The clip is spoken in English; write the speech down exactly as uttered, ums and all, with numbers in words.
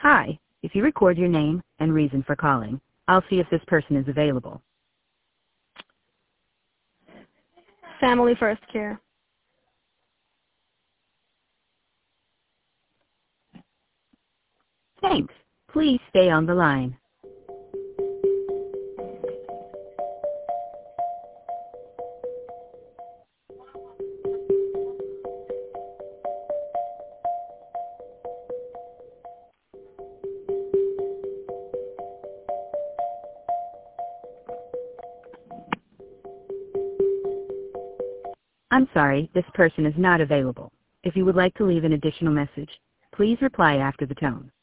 Hi, if you record your name and reason for calling, I'll see if this person is available. Family First Care. Thanks. Please stay on the line. I'm sorry, this person is not available. If you would like to leave an additional message, please reply after the tone.